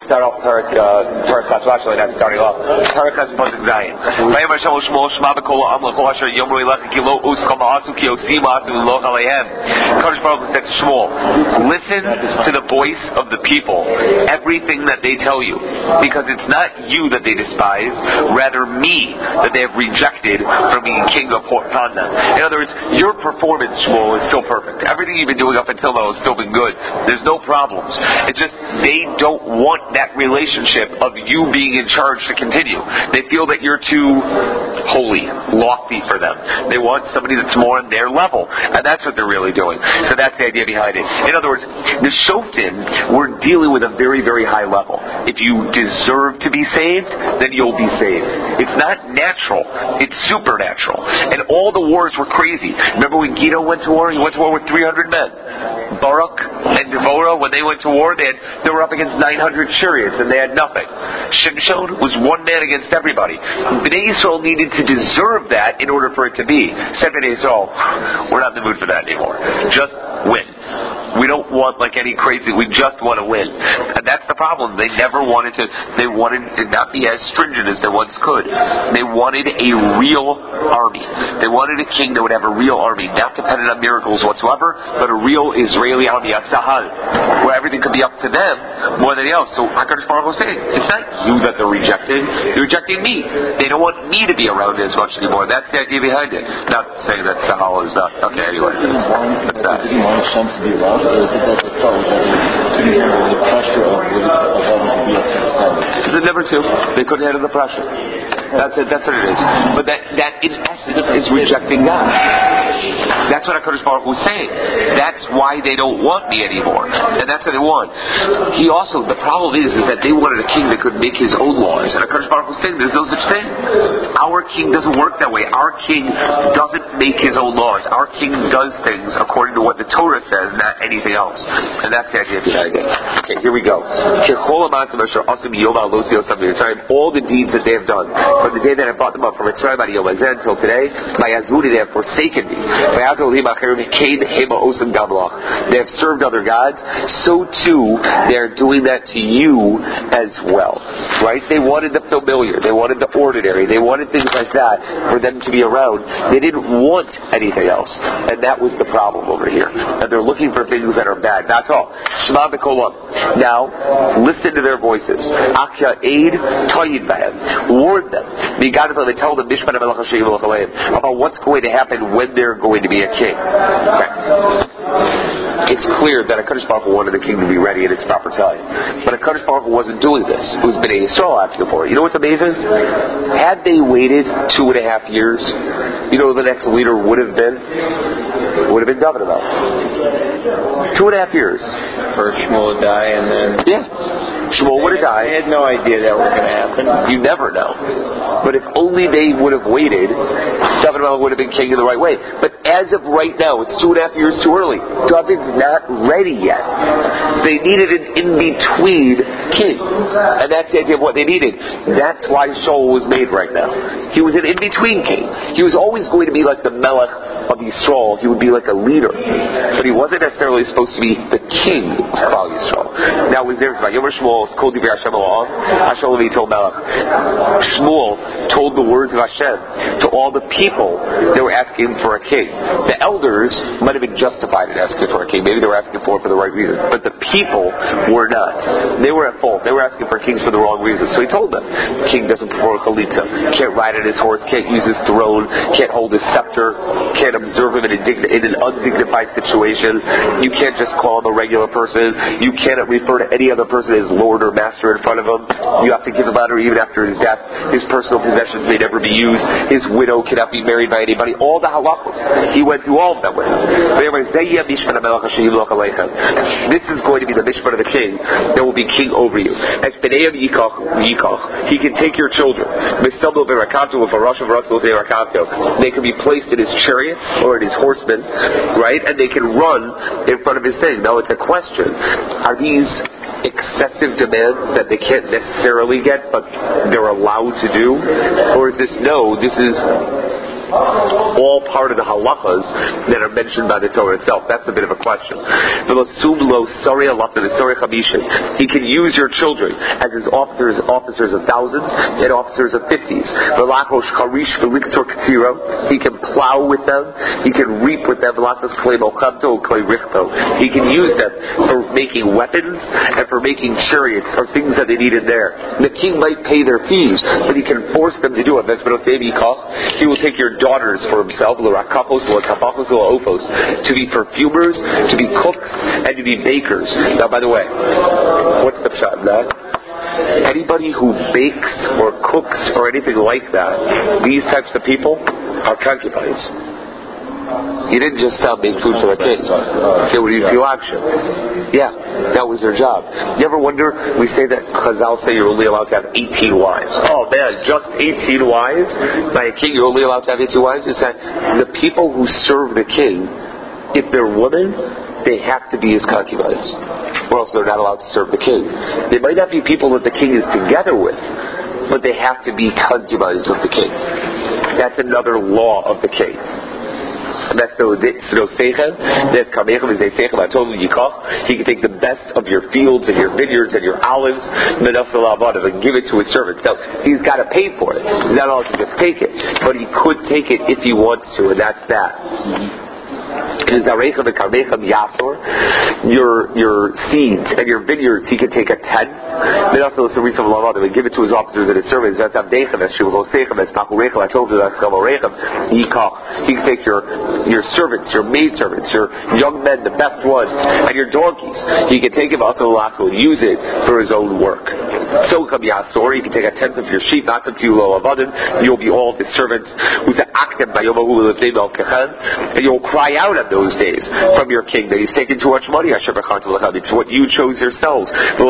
Start off Parak Chas. Actually, not starting off. Parak Chas Pasuk Zayin. Vayam Hashem Shmuel Shema B'Kol Ha'am L'Kol Asher Yomru Elecha Ki Lo Uskam Ha'asu Ki Osim Ha'asu Lo Chalehem. Kadosh Baruch Hu said to Shmuel, listen to the voice of the people, everything that they tell you, because it's not you that they despise, rather me that they have rejected from being king upon them. In other words, your performance, Shmuel, is still perfect. Everything you've been doing up until now has still been good. There's no problems. It's just they don't want that relationship of you being in charge to continue. They feel that you're too holy, lofty for them. They want somebody that's more on their level, and that's what they're really doing. So that's the idea behind it. In other words, the Shoftim, we're dealing with a very, very high level. If you deserve to be saved, then you'll be saved. It's not natural. It's supernatural. And all the wars were crazy. Remember when Gito went to war? He went to war with 300 men. Barak and Devorah, when they went to war, they were up against 900 chariots and they had nothing. Shimshon was one man against everybody. Bnei Yisrael needed to deserve that in order for it to be. Said Bnei Yisrael, we're not in the mood for that anymore. Just win. We don't want like any crazy, we just want to win. And that's the problem. They wanted to not be as stringent as they once could. They wanted a real army. They wanted a king that would have a real army, not dependent on miracles whatsoever, but a real Israeli army, a tzahal, where everything could be up to them more than anything else. So HaKadosh Baruch Hu was saying, it's not you that they're rejecting, they're rejecting me. They don't want me to be around as much anymore. That's the idea behind it. Not saying that tzahal is not, okay, anyway. That's that. Didn't want Hashem to be around, or is it that they felt that they couldn't handle the pressure of having to be up to the standards? The number two, they couldn't handle the pressure. That's it. That's what it is. But that in essence is rejecting God. That's what HaKadosh Baruch Hu was saying. That's why they don't want me anymore, and that's what they want. He also, the problem is that they wanted a king that could make his own laws, and HaKadosh Baruch Hu was saying there's no such thing. Our king doesn't work that way. Our king doesn't make his own laws. Our king does things according to what the Torah says, not anything else. And that's the idea behind it. Okay, here we go. All the deeds that they have done from the day that I brought them up from Mitzrayim until today, they have forsaken me. They have served other gods. So too, they are doing that to you as well. Right? They wanted the familiar. They wanted the ordinary. They wanted things like that for them to be around. They didn't want anything else. And that was the problem over here. And they're looking for things that are bad. That's all. Shema b'kolam. Now, listen to their voices. Akya aid toyid bahem. Warn them. They tell them about what's going to happen when they're going to be a king. Okay. It's clear that HaKadosh Baruch Hu wanted the king to be ready at its proper time. But HaKadosh Baruch Hu wasn't doing this. It was Bnei Yisrael asking for it. You know what's amazing? Had they waited 2.5 years, you know who the next leader would have been? Would have been David about 2.5 years. First Shmuel would die and then... Yeah. Shmuel would have died. They had no idea that was going to happen. You never know. But if only they would have waited, David would have been king in the right way. But as of right now, it's 2.5 years too early. David's not ready yet. They needed an in-between king. And that's the idea of what they needed. That's why Shaul was made right now. He was an in-between king. He was always going to be like the Melech of Yisrael. He would be like a leader. But he wasn't necessarily supposed to be the king of Klal Yisrael. Now, was there Yomer Shmuel told Melech. Shmuel told the words of Hashem to all the people that were asking for a king. The elders might have been justified in asking for a king. Maybe they were asking for it for the right reason. But the people were not. They were at fault. They were asking for kings for the wrong reasons. So he told them, king doesn't perform chalitza, can't ride on his horse, can't use his throne, can't hold his scepter, can't observe him in an undignified situation. You can't just call him a regular person. You cannot refer to any other person as Lord or Master in front of him. You have to give him honor even after his death. His personal possessions may never be used. His widow cannot be married by anybody. All the halachos. He went through all of them with him. This is going to be the mishpat of the king that will be king over you. As B'nei Yikach, he can take your children. They can be placed in his chariot or in his horsemen, right? And they can run in front of his thing. Now it's a question. Are these excessive demands that they can't necessarily get but they're allowed to do? Or is this, no, this is all part of the halachas that are mentioned by the Torah itself? That's a bit of a question. He can use your children as his officers of thousands and officers of 50s. He can plow with them. He can reap with them. He can use them for making weapons and for making chariots or things that they need in there. The king might pay their fees, but he can force them to do it. He will take your daughters for himself, to be perfumers, to be cooks, and to be bakers. Now, by the way, what's the pshat in that? Anybody who bakes or cooks or anything like that, these types of people are concubines. He didn't just make food for the king. They would eat action. Yeah, that was their job. You ever wonder, we say that Chazal say you're only allowed to have 18 wives. Oh man, just 18 wives? By a king you're only allowed to have 18 wives? Is that the people who serve the king, if they're women, they have to be his concubines, or else they're not allowed to serve the king. They might not be people that the king is together with, but they have to be concubines of the king. That's another law of the king. And that's the Seichen. There's Kamechem and Seichen. I told him Yikach. He can take the best of your fields and your vineyards and your olives and give it to his servants. Now, he's got to pay for it. He's not allowed to just take it. But he could take it if he wants to, and that's that. Your seeds and your vineyards, he can take a 10. Then also the reason of and give it to his officers and his servants. He can take your servants, your maidservants, your young men, the best ones, and your donkeys. He can take it also and use it for his own work. So he can take a tenth of your sheep, not to you you'll be all his servants, and you'll cry out at those days from your king that he's taken too much money. It's what you chose yourselves.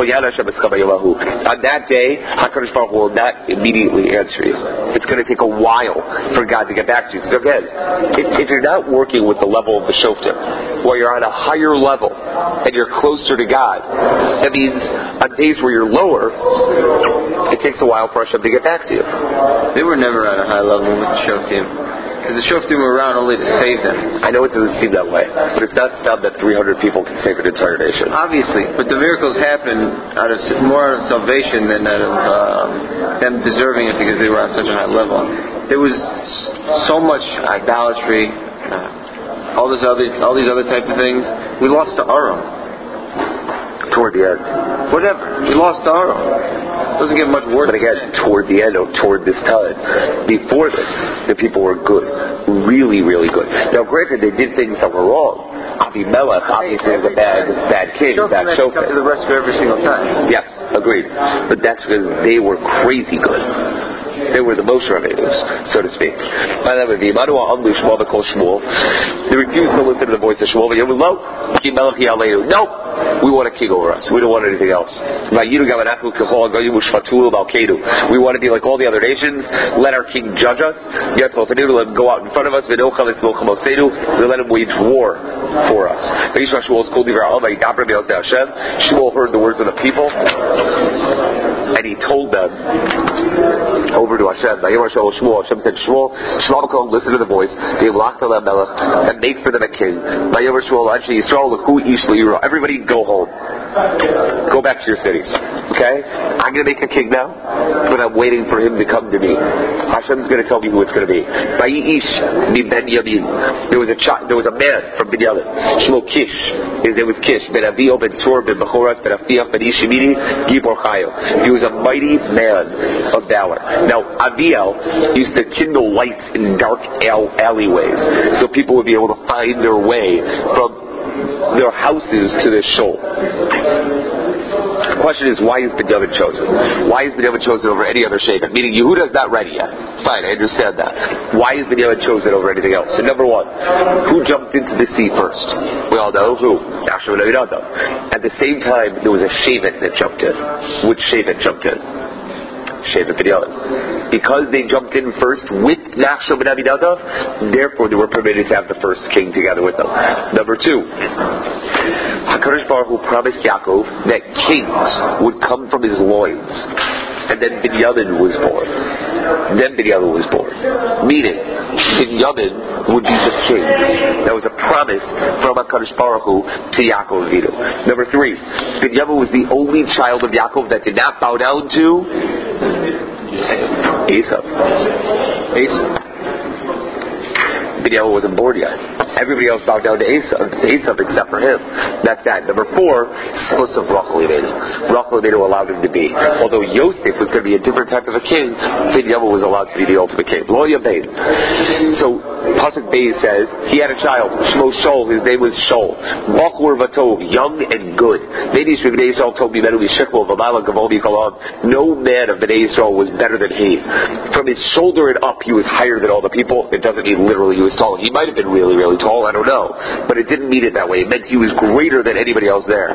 On that day, HaKadosh Baruch Hu will not immediately answer you. It's going to take a while for God to get back to you. Because again, if you're not working with the level of the shoftim, where you're on a higher level and you're closer to God, that means on days where you're lower, it takes a while for Hashem to get back to you. They were never on a high level with the shoftim. Because the shoftim were around only to save them. I know it doesn't seem that way, but it's not that 300 people can save an entire nation. Obviously, but the miracles happen more out of salvation than out of them deserving it because they were on such a high level. There was so much idolatry, all these other type of things. We lost to Aram. Toward the end. Whatever. We lost to Aram. Doesn't get much worse. But again, toward the end, or toward this time, before this, the people were good, really, really good. Now, granted, they did things that were wrong. Abimelech obviously was a bad king, bad shofar. Come to the rescue every single time. Yes, agreed. But that's because they were crazy good. They were the Moshe Rabbeinus, so to speak. They refused to listen to the voice of Shmuel. No, we want a king over us. We don't want anything else. We want to be like all the other nations. Let our king judge us. Let him go out in front of us. We let him wage war for us. Shmuel heard the words of the people, and he told them over to Hashem. Hashem said, Shmuel, listen to the voice. And make for them a king. Everybody go home. Go back to your cities. Okay? I'm going to make a king now, but I'm waiting for him to come to me. Hashem's going to tell me who it's going to be. There was a man from Binyamin. Shmuel Kish. His name was Kish. Ben Avio, Ben Tzur, Ben Bechoras, Ben Afiyah, Ben Ishimini, Gibor Chayo. He was a mighty man of valor. Now, Aviel used to kindle lights in dark alleyways so people would be able to find their way from their houses to the shul. The question is, why is Binyamin chosen? Why is Binyamin chosen over any other sheikh? Meaning, Yehuda is not ready yet. Fine, I understand that. Why is Binyamin chosen over anything else? So number one, who jumped into the sea first? We all know who. At the same time, there was a Shevet that jumped in. Which Shevet jumped in? Shevet Binyamin. Because they jumped in first with Nachshon ben Aminadav, therefore they were permitted to have the first king together with them. Number two, HaKadosh Baruch Hu promised Yaakov that kings would come from his loins. and then Binyamin was born. Meaning, Binyamin would be the king. That was a promise from HaKadosh Baruch Hu to Yaakov Avinu. Number 3, Binyamin was the only child of Yaakov that did not bow down to Esau. Binyamin wasn't born yet. Everybody else bowed down to Esau except for him. That's that. Number 4, Sos of Rachel Imenu allowed him to be. Although Yosef was going to be a different type of a king, Binyamin was allowed to be the ultimate king. Lo Yabein. So Pasuk Beis says he had a child, Shmo Shol. His name was Shol. Bachur Vatov, young and good. No man of Bnei Yisrael was better than he. From his shoulder and up, he was higher than all the people. It doesn't mean literally he was tall. He might have been really, really tall. I don't know, but it didn't mean it that way. It meant he was greater than anybody else there.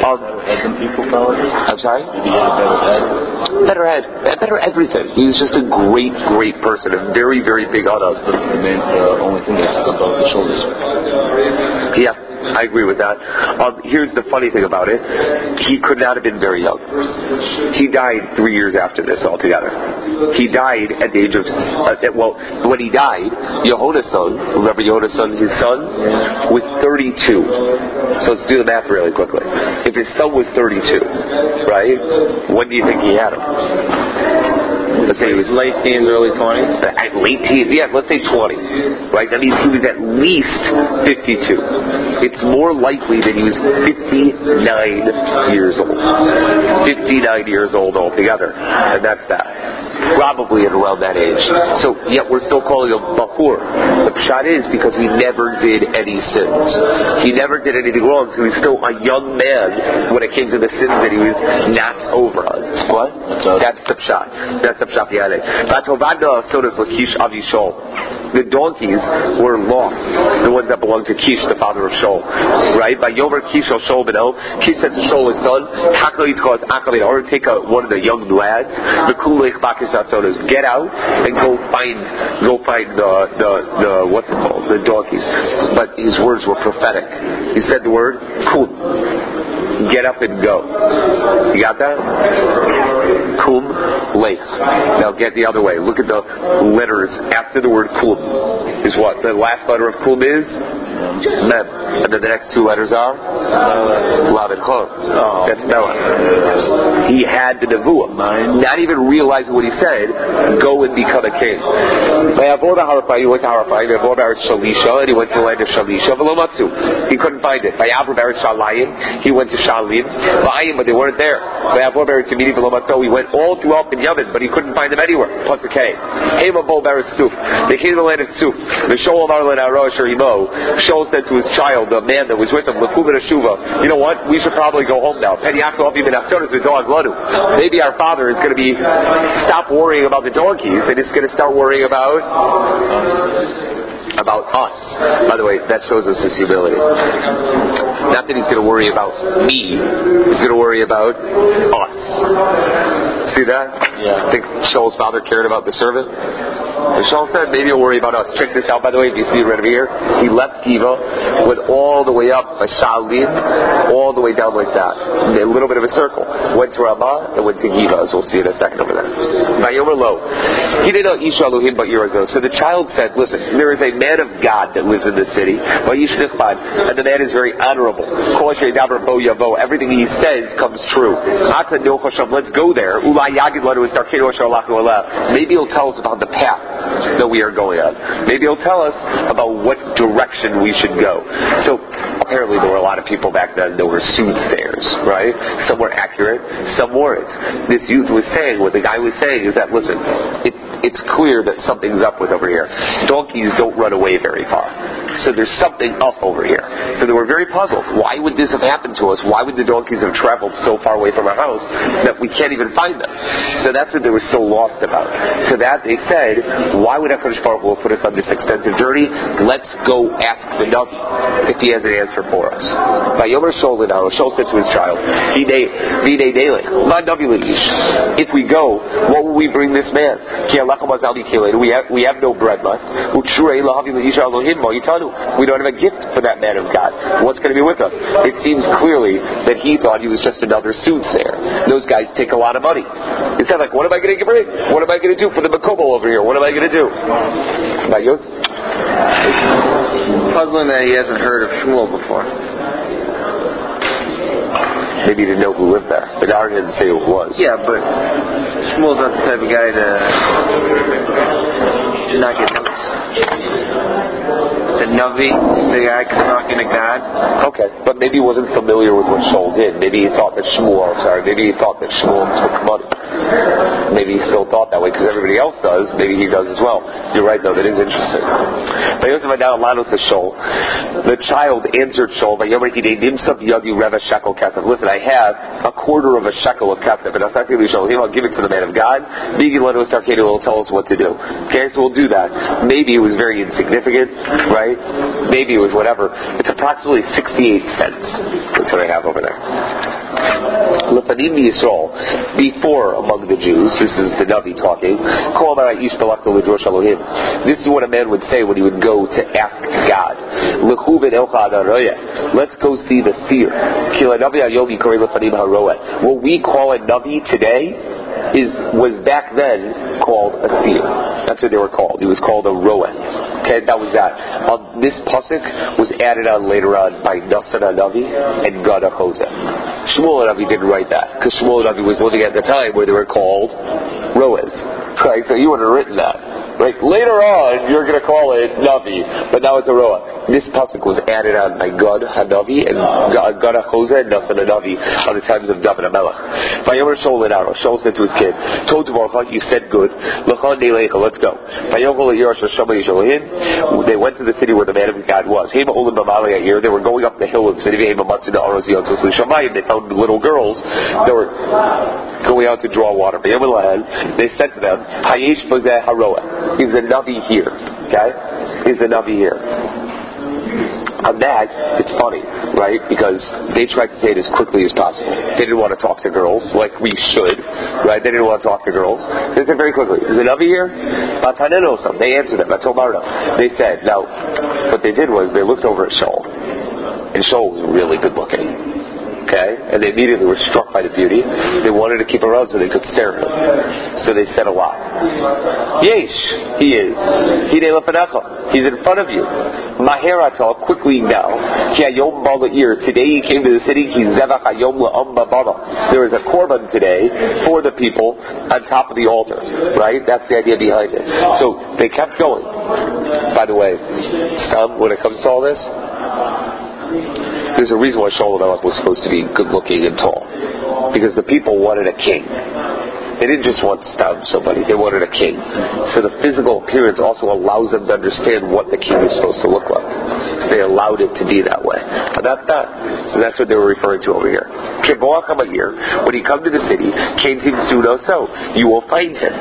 I'm sorry? Better head, better everything. He was just a great, great person. A very, very big honor. The only thing that's above the shoulders. Yeah, I agree with that. Here's the funny thing about it. He could not have been very young. He died 3 years after this altogether. He died at the age of... when he died, Yehona's son, remember Yehona's son, his son, was 32. So let's do the math really quickly. If his son was 32, right, when do you think he had him? Let's say he was late teens, early 20s. Late teens, yeah. Let's say 20. Right? That means he was at least 52. It's more likely that he was 59 years old. 59 years old altogether, and that's that. Probably at around that age. So, yet we're still calling him Bachur. The pshat is because he never did any sins. He never did anything wrong, so he's still a young man when it came to the sins that he was not over on. What? That's the pshat. That's the pshat behind it. The donkeys were lost, the ones that belonged to Kish, the father of Shol. Right? By Yomer Kish Shol Beno, Kish said to Shol his son, or take one of the young lads, the Kulech Bakis Atzonos, get out and go find the what's it called? The donkeys. But his words were prophetic. He said the word Kum. Get up and go. You got that? Kum Lech. Now get the other way. Look at the letters after the word Kum. Is what? The last letter of Kum is Mem. And then the next 2 letters are Lav and Chor. That's Melech. He had the nevuah. Not even realizing what he said, go and become a king. He went to Harapha, he went to Shalisha, and he went to the land of Shalisha, he couldn't find it. He went to Shalim, but they weren't there. He went all throughout Binyamin, but he couldn't find them anywhere. Pasuk Hey. They came to the land of Suf. Shaul said to his child, the man that was with him, you know what? We should probably go home now. Maybe our father is going to stop worrying about the donkeys and is going to start worrying about us. By the way, that shows us his humility. Not that he's going to worry about me, he's going to worry about us. See that? Yeah. I think Shaul's father cared about the servant. And Shaul said, maybe he'll worry about us. Check this out, by the way, if you see it right over here. He left Giva, went all the way up by Shalim, all the way down like that. A little bit of a circle. Went to Ramah and went to Giva, as we'll see in a second over there. Vayomer Lo. He didn't know Isha Elohim but Yirazo. So the child said, listen, there is a man of God that lives in this city, and the man is very honorable. Everything he says comes true. Let's go there. Maybe he'll tell us about the path that we are going on. Maybe he'll tell us about what direction we should go. So apparently there were a lot of people back then that were soothsayers, right? Some were accurate, some weren't. This youth was saying, what the guy was saying is that, listen, it's clear that something's up with over here. Donkeys don't run away very far. So there's something up over here. So they were very puzzled. Why would this have happened to us? Why would the donkeys have traveled so far away from our house that we can't even find them? So that's what they were so lost about. To that they said, why would HaKadosh Baruch Hu put us on this extensive journey? Let's go ask the Navi if he has an answer for us. Shaul said to his child, if we go, what will we bring this man? We have no bread left. You tell We don't have a gift for that man of God. What's going to be with us? It seems clearly that he thought he was just another soothsayer. Those guys take a lot of money. He said, like, what am I going to bring? What am I going to do for the Makobo over here? What am I going to do? Puzzling that he hasn't heard of Shmuel before. Maybe he didn't know who lived there. The Gar didn't say who it was. Yeah, but Shmuel's not the type of guy to not get noticed. The Navi, the guy talking to God. Okay, but maybe he wasn't familiar with what Shaul did. Maybe he thought that Shmuel took money. Maybe he still thought that way because everybody else does. Maybe he does as well. You're right, though. That is interesting. The child answered Shaul, listen, I have a quarter of a shekel of kesef, and I'll give it to the man of God. Will tell us what to do. Okay, so we'll do that. Maybe it was very insignificant, right? Maybe it was whatever. It's approximately 68 cents. That's what I have over there. Lefanim Yisrael, before among the Jews, this is the Navi talking, this is what a man would say when he would go to ask God. Let's go see the seer. What we call a Navi today was back then called a seer. That's what they were called. He was called a roeh. Okay, that was that. This pasuk was added on later on by Nasan Navi and Gad HaChozeh. Shmuel Navi didn't write that because Shmuel Navi was living at the time where they were called roehs. Right, so you would have written that. Right, later on you're going to call it Navi, but now it's a roeh. This pasuk was added on by Gad HaNavi and Gad HaChozeh and Nasan Navi on the times of David HaMelech. Vayomer Shaul Lenaro. Shaul said to his kid, you said good. Let's go. They went to the city where the man of God was. They were going up the hill of the city. They found little girls that were going out to draw water. They said to them, is the Navi here? Okay? Is the Navi here? On that, it's funny, right? Because they tried to say it as quickly as possible. They didn't want to talk to girls like we should, right? They didn't want to talk to girls. They said very quickly, is the Navi here? They answered them. They said, now, what they did was they looked over at Shaul. And Shaul was really good looking. Okay? And they immediately were struck by the beauty. They wanted to keep around so they could stare at him. So they said a lot. Yesh, he is. He's in front of you. Maherata, quickly now. Today he came to the city. There is a korban today for the people on top of the altar. Right? That's the idea behind it. So they kept going. By the way, when it comes to all this, there's a reason why Shaul was supposed to be good looking and tall. Because the people wanted a king. They didn't just want to stab somebody, they wanted a king. So the physical appearance also allows them to understand what the king is supposed to look like. They allowed it to be that way. But that's that. So that's what they were referring to over here. When he come to the city, you will find him.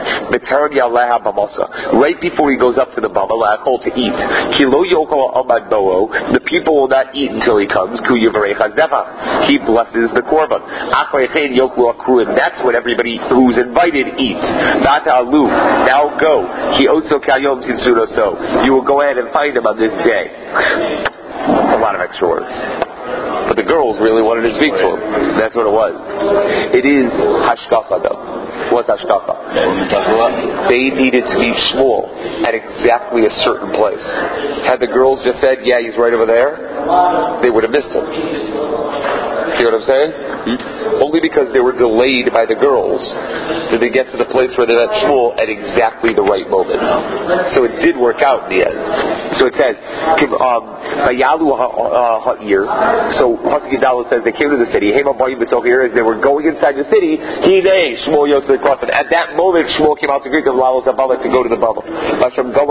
Right before he goes up to the Bama to eat. The people will not eat until he comes. He blesses the korban. That's what everybody who's invited eats. Now go. You will go ahead and find him on this day. That's a lot of extra words. But the girls really wanted to speak to him. That's what it was. It is hashkafa though. What's hashkafa? They needed to meet Shmuel at exactly a certain place. Had the girls just said, yeah, he's right over there, they would have missed him. See what I'm saying? Only because they were delayed by the girls did they get to the place where they met Shmuel at exactly the right moment. So it did work out in the end. So it says, Vayalu ha'ir. So Pasuk Yudaleh says they came to the city. As they were going inside the city, Shmuel yotze across it. At that moment, Shmuel came out to greet them, to go to the bubble. Now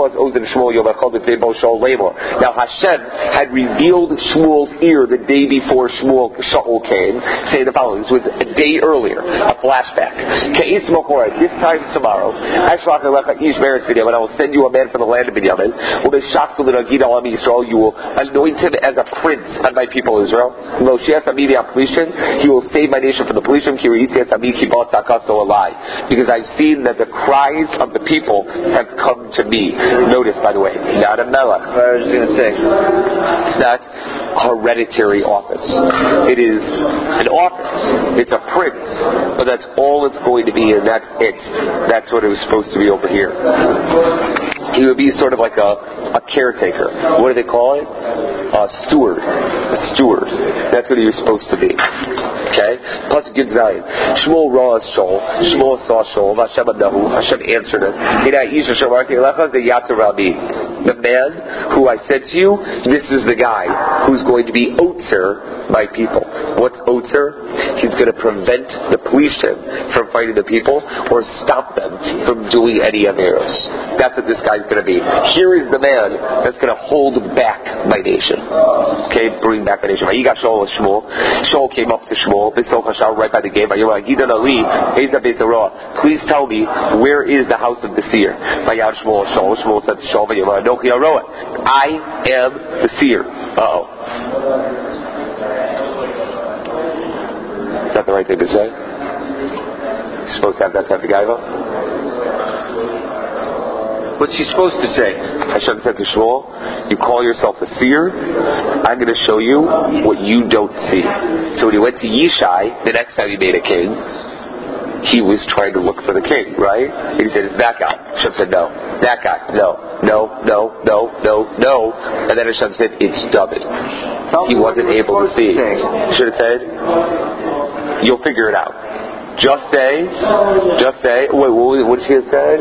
Hashem had revealed Shmuel's ear the day before Shaul came, saying the following. This was a day earlier, a flashback. This time tomorrow, and I will send you a man from the land of Binyamin. You will anoint him as a prince on my people Israel. He will save my nation from the pollution. Because I've seen that the cries of the people have come to me. Notice, by the way, not a melech. I was just going to say. It's not hereditary office. It is an office. It's a prince, but that's all it's going to be, and that's it. That's what it was supposed to be over here. He would be sort of like a caretaker. What do they call it? A steward. A steward. That's what he was supposed to be. Okay? Plus good Zion. Shmuel raw Shaul. Shmuel saw Shaul. Hashem adahu. Hashem answered it. The man who I said to you, this is the guy who's going to be Otzer by people. What's Otzer? He's going to prevent the Plishtim from fighting the people or stop them from doing any Averos. That's what this guy's going to be. Here is the man that's going to hold back my nation. Okay, bring back my nation. Shaul came up to Shmuel, right by the gate. Please tell me, where is the house of the seer? Shmuel said to Shaul, I am the seer. Uh-oh. Is that the right thing to say? You're supposed to have that type of gaiva? What's she supposed to say? Hashem said to Shmuel, you call yourself a seer, I'm going to show you what you don't see. So when he went to Yishai, the next time he made a king, he was trying to look for the king, right? And he said, it's that guy. Hashem said, no. That guy. No. And then Hashem said, it's David. He wasn't able to see. Should have said, you'll figure it out. Just say, wait, what did she have said?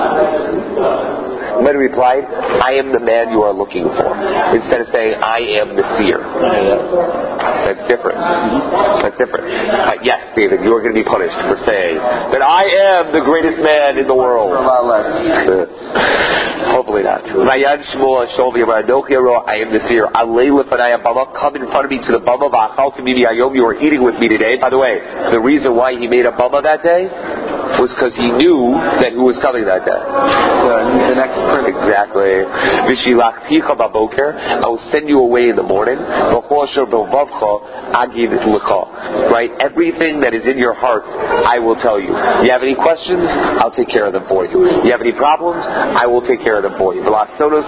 Men replied, I am the man you are looking for. Instead of saying, I am the seer. That's different. Yes, David, you are going to be punished for saying that I am the greatest man in the world. A lot less. Hopefully not. I am the seer. Come in front of me to the bama. You are eating with me today. By the way, the reason why he made a bama that day was because he knew that who was coming that day. The next prince. Exactly. I will send you away in the morning. Right? Everything that is in your heart, I will tell you. You have any questions? I'll take care of them for you. You have any problems? I will take care of them for you. The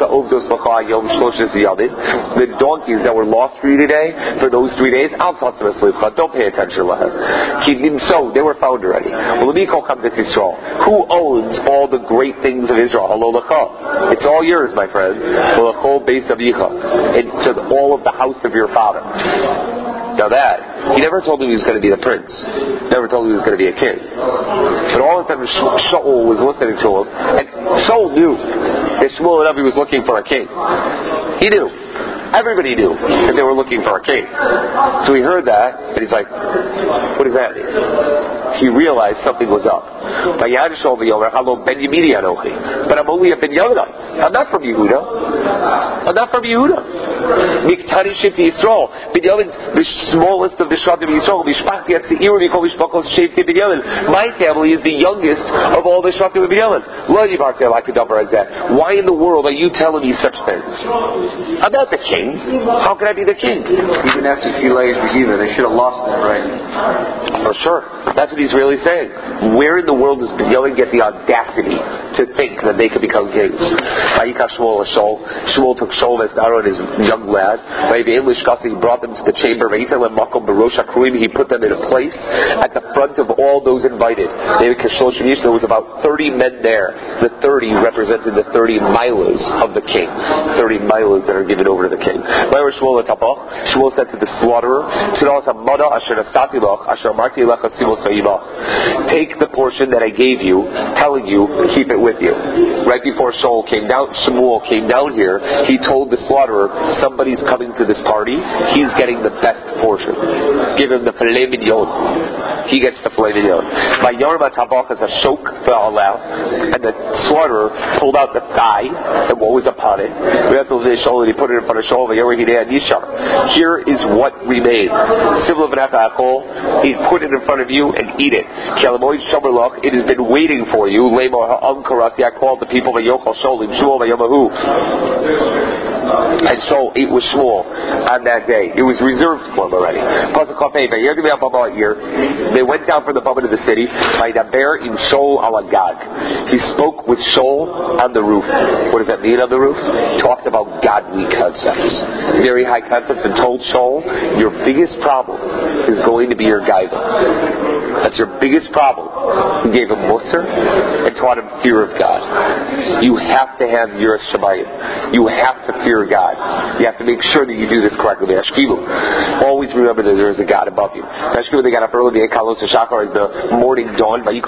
donkeys that were lost for you today, for those 3 days, I'll toss them asleep. Don't pay attention to them. So, they were found already. Who owns all the great things of Israel? It's all yours, my friends. And to all of the house of your father. Now that, he never told him he was going to be the prince. Never told him he was going to be a king. But all of a sudden, Shaul was listening to him, and Shaul knew that Shmuel Hanavi was looking for a king. He knew. Everybody knew that they were looking for a king. So he heard that, and he's like, what does that mean? He realized something was up. But I'm only a Ben Yehuda. I'm not from Yehuda. Miktani Sheti Yisrael. Ben Yehuda, the smallest of the Shadim Yisrael. My family is the youngest of all the Shadim Ben Yehuda. Why in the world are you telling me such things? I'm not the king. How can I be the king? Even after Gilei Begiva, they should have lost that, right? For sure. That's what he's really saying. Where in the world does Binyamin get the audacity to think that they could become kings? Shmuel took Shaul as Aaron, his young lad. He brought them to the chamber. He put them in a place at the front of all those invited. There was about 30 men there. The 30 represented the 30 milas of the king. 30 milas that are given over to the king. Shmuel said to the slaughterer, take the portion that I gave you, telling you, keep it with you. Right before Shmuel came down here, he told the slaughterer, somebody's coming to this party, he's getting the best portion. Give him the filet mignon. He gets the filet mignon. By Yarma Tabach as a shok and the slaughterer pulled out the thigh and what was upon it. He put it in front of Shaul. Here is what remains. He put it in front of you and eat it. It has been waiting for you. Karasi, I called the people Vayochal Shol Im Shmuel Vayomahu. And so it was Shmuel on that day. It was reserved for him already. They went down from the bubble to the city. He spoke with Shol on the roof. What does that mean on the roof? He talked about godly concepts, very high concepts, and told Shol, your biggest problem is going to be your gaiva. That's your biggest problem. He gave him Musar and taught him fear of God. You have to have Yiras Shamayim. You have to fear God. You have to make sure that you do this correctly. Always remember that there is a God above you. They got up early. As the morning dawned. Get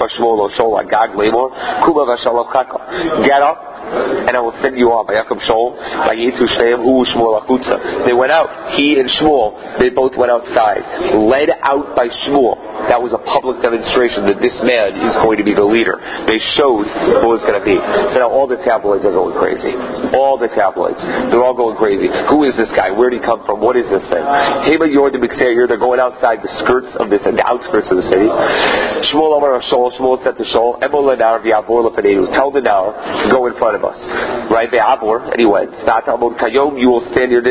up, and I will send you off. They went out. He and Shmuel, they both went outside, led out by Shmuel. That was a public demonstration that this man is going to be the leader. They showed who it was going to be. So now all the tabloids are going crazy. All the tabloids. They're all going crazy. Who is this guy? Where did he come from? What is this thing? They're going outside the skirts of this, the outskirts of the city. Shmuel said to Shol, tell the Nar, go in front of us. Right? And he went. You will stand here.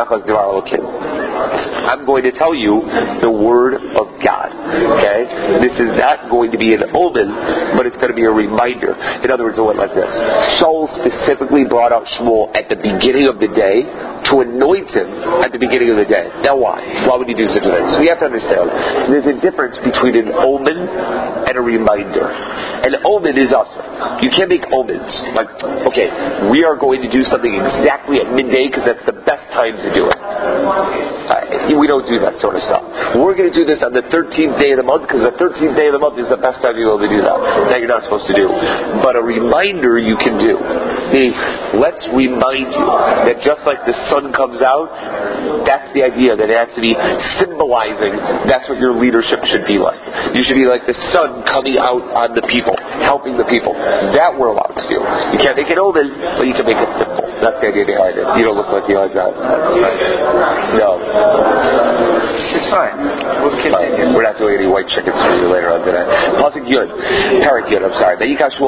I'm going to tell you the word of God. Okay? This is not going to be an omen, but it's going to be a reminder. In other words, it went like this. Shol specifically brought out Shmuel at the beginning of the day to anoint him at the beginning of the day. Now why? Why would he do such a thing? So we have to understand there's a difference between an omen and a reminder. An omen is awesome. You can't make omens. Like, okay, we are going to do something exactly at midday because that's the best time to do it. We don't do that sort of stuff. We're going to do this on the 13th day of the month because the 13th day of the month is the best time you'll be able to do that. That you're not supposed to do. But a reminder you can do. Let's remind you that just like the sun comes out, that's the idea, that it has to be symbolizing that's what your leadership should be like. You should be like the sun coming out on the people, helping the people. That we're allowed to do. You can't make it omen, but you can make it simple. That's the idea behind it. You don't look like you like that. No. It's fine. We'll continue. We're not doing any white chickens for you later on today. Pasuk Yud. Parak Yud, I'm sorry.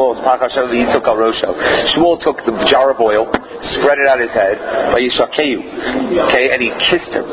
Shmuel took the jar of oil, spread it on his head, okay, and he kissed him.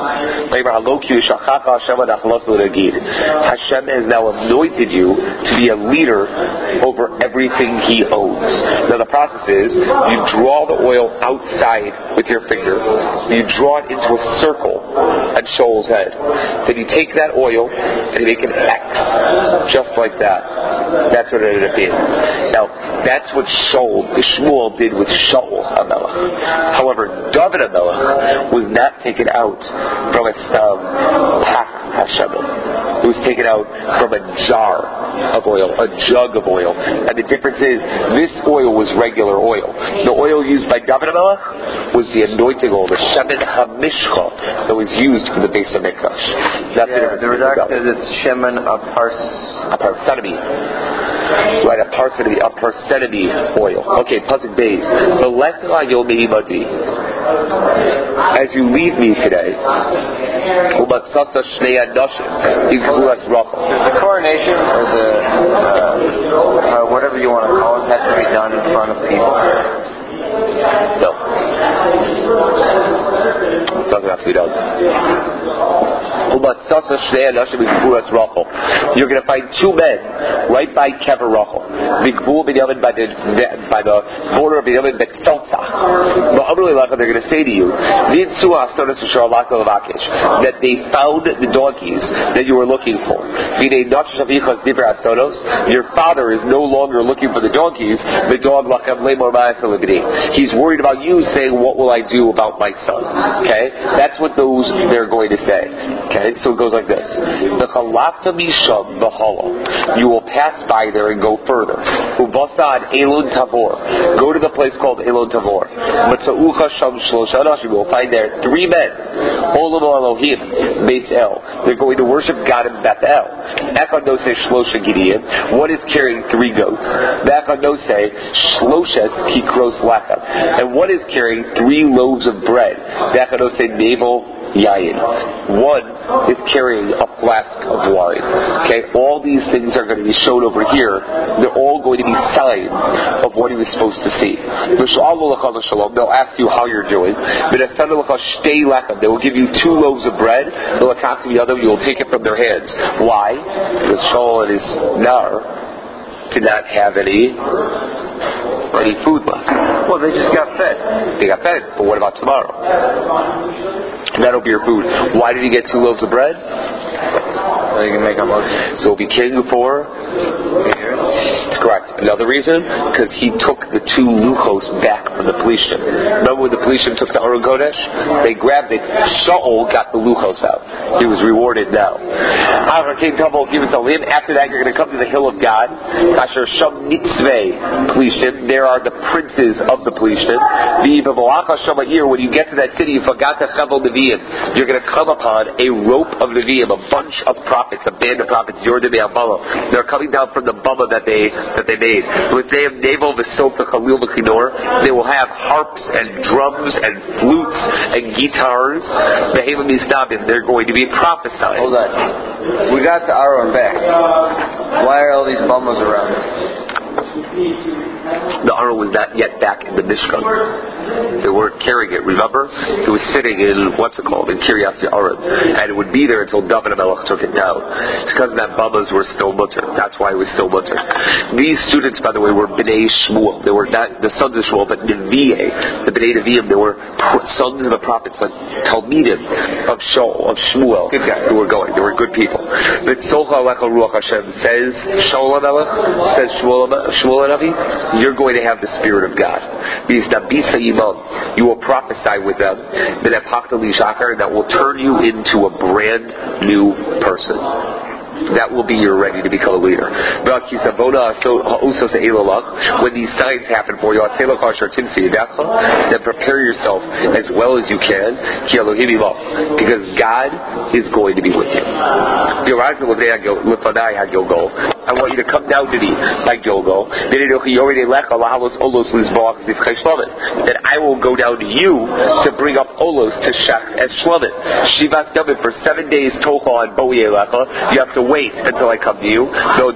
Hashem has now anointed you to be a leader over everything he owns. Now the process is, you draw the oil outside with your finger, you draw it into a circle on Shol's head. Then you take that oil and you make an X, just like that. That's what it ended up being. Now, that's what Shmuel did with Shaul HaMelech. However, David HaMelech was not taken out from a Pach HaShemen. It was taken out from a jar of oil, a jug of oil. And the difference is, this oil was regular oil. The oil used by David HaMelech was the anointing oil, the Shemen HaMishcha, that was used for the base of Mikdash. That's the Radak says it's Shemen Aparsanami. Right, a parsenami oil. Okay, Pasuk Beis. As you leave me today, the coronation, or the whatever you want to call it, has to be done in front of people. No. It doesn't have to be done. You're going to find two men right by Kever Rachel. By the border of Binyamin Betzalta. They're going to say to you that they found the donkeys that you were looking for. Your father is no longer looking for the donkeys. He's worried about you saying, what will I do about my son? Okay? That's what they're going to say. Okay? So it goes like this. You will pass by there and go further. Go to the place called Elon Tavor. You will find there three men. They're going to worship God in Bethel. One is carrying 3 goats. And one is carrying 3 loaves of bread. yayin. One is carrying a flask of wine. Okay, all these things are going to be shown over here. They're all going to be signs of what he was supposed to see. They'll ask you how you're doing. They will give you 2 loaves of bread. You will take it from their hands. Why? Because Shaul and his nar did not have any food left. Well, they just got fed. They got fed, but what about tomorrow? That'll be your food. Why did he get 2 loaves of bread? So you can make a motion. So he'll be king for 8 years. That's correct. Another reason? Because he took the 2 luchos back from the Pelishtim. Remember when the Pelishtim took the Aron Kodesh? They grabbed it. Shaul got the luchos out. He was rewarded now. After that, you're going to come to the hill of God. Asher Sham Nitzveh Pelishtim. There are the princes of the Pelishtim. When you get to that city, you're going to come upon a rope of Nevi'im, a bunch of prophets, a band of prophets. They're coming down from the bama that they made. They will have harps and drums and flutes and guitars. They're going to be prophesying. Hold on. We got the Aaron back. Why are all these bamas around? The Aaron was not yet back in the Mishkan. They weren't carrying it, remember? It was sitting in, in Kiryas Ye'arim. And it would be there until David HaMelech took it down. It's because that bamas were still mutter. That's why it was still mutter. These students, by the way, were Bnei Shmuel. They were not the sons of Shmuel, but Nevi'eh, the Bnei Nevi'im. They were sons of the prophets, like Talmidim of Shmuel, good guys. who were going. They were good people. But Socha Alecha Ruach Hashem says Shaul HaMelech, says Shmuel HaNavi, you're going to have the Spirit of God. You will prophesy with them, and that will turn you into a brand new person. That will be your ready to become a leader. When these signs happen for you, then prepare yourself as well as you can, because God is going to be with you. I want you to come down to me by Gilgal. Then I will go down to you to bring up Olos to Shech as Shlomit. For 7 days, you have to wait until I come to you. And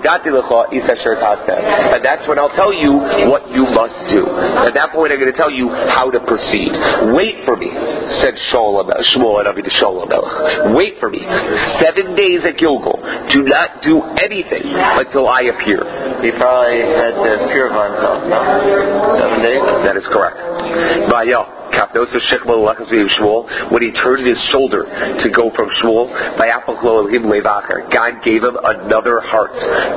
that's when I'll tell you what you must do. At that point, I'm going to tell you how to proceed. Wait for me, said Shmuel HaNavi to Shaul HaMelech. Wait for me. 7 days at Gilgal. Do not do anything until I appear. He probably had to purify himself, no? 7 days? That is correct. When he turned his shoulder to go from Shmuel, God gave him another heart.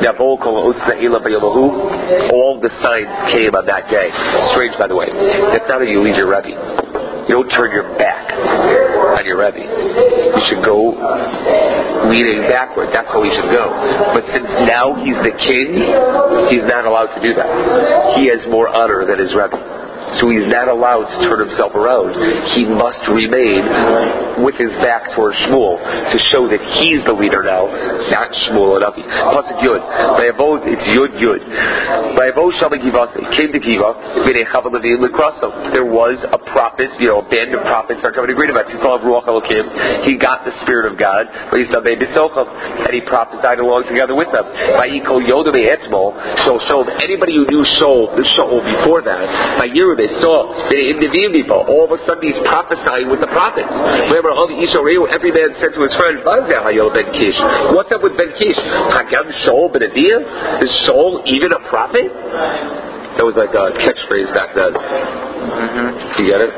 All the signs came on that day. Strange, by the way. That's not how you leave your Rebbe. You don't turn your back on your Rebbe. You should go leaning backward. That's how he should go. But since now he's the king, he's not allowed to do that. He has more honor than his Rebbe. So he's not allowed to turn himself around. He must remain with his back towards Shmuel to show that he's the leader now, not Shmuel HaNavi. Pasuk Yud. It's Yud Yud. Came to Kiva. There was a prophet, a band of prophets are coming to greet him. He got the Spirit of God, and he prophesied along together with them. So anybody who knew Shaul before that, they saw in the people, all of a sudden he's prophesying with the prophets. Remember, every man said to his friend, what's up with Ben Kish? Hagam Shaul ben Aviyah? Is Shaul even a prophet? That was like a catchphrase back then. Do you get it?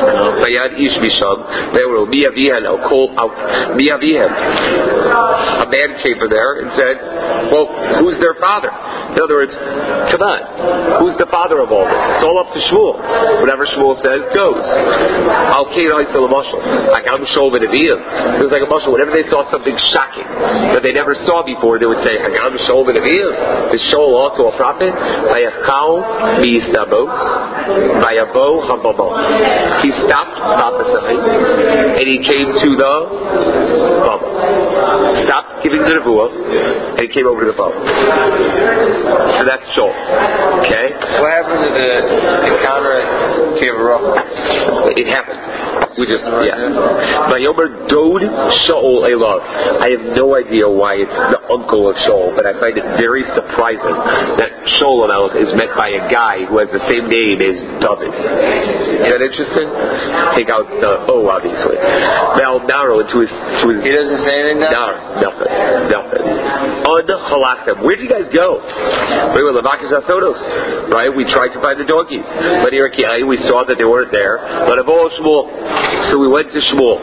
A man came from there and said, well, who's their father? In other words, come on, who's the father of all this? It's all up to Shmuel. Whatever Shmuel says goes. It was like a mushal. Whenever they saw something shocking that they never saw before, they would say, Hagam Shaul ben Aviyah? Is Shaul also a prophet? He stopped prophesying and he came to the Baba. Stopped giving the nevuah, and he came over to the boat. So that's Shaul. Okay? What happened to the encounter at Kivarah? It happened. We just, Vayomer Dod Shaul Elav. I have no idea why it's the uncle of Shaul, but I find it very surprising that Shaul is met by a guy who has the same name as David. Isn't that interesting? Take out the O, obviously. Now, Naro, to his... He doesn't say anything now? Nothing. Unhalachtem. Where did you guys go? We were Lavakas Asodos, right? We tried to find the donkeys. But here we saw that they weren't there. But of all Shmuel, so we went to Shmuel.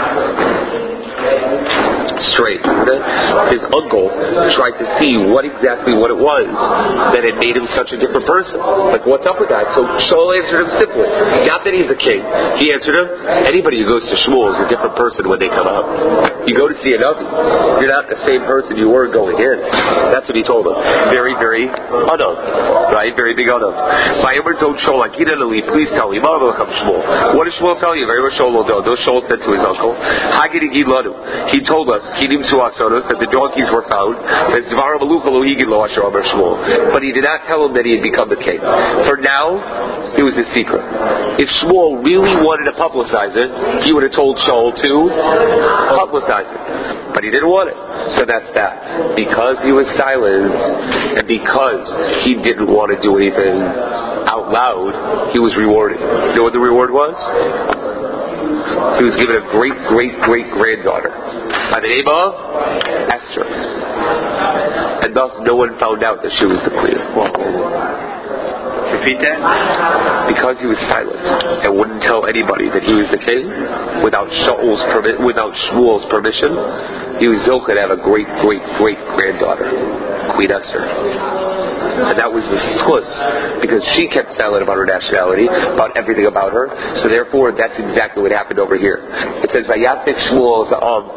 Strange, isn't it? His uncle tried to see what it was that had made him such a different person. Like, what's up with that? So Shaul answered him simply. Not that he's a king. He answered him, anybody who goes to Shmuel is a different person when they come out. You go to see a Navi, you're not the same person you were going in. That's what he told him. Very, very unknown. Right? Very big unknown. Please tell me. What did Shmuel tell you? Very much Shaul Shaul said to his uncle, he told us that the donkeys were found, but he did not tell him that he had become the king. For now, it was a secret. If Shmuel really wanted to publicize it, he would have told Shaul to publicize it. But he didn't want it. So that's that. Because he was silent, and because he didn't want to do anything out loud, he was rewarded. You know what the reward was? He was given a great-great-great-granddaughter by the name of Esther. And thus no one found out that she was the queen. Repeat that? Because he was silent and wouldn't tell anybody that he was the king, without Shmuel's permission, he was Zilcha to have a great-great-great-granddaughter, Queen Esther. And that was the schus, because she kept silent about her nationality, about everything about her. So therefore, that's exactly what happened over here. It says, Vayatik Shmuel's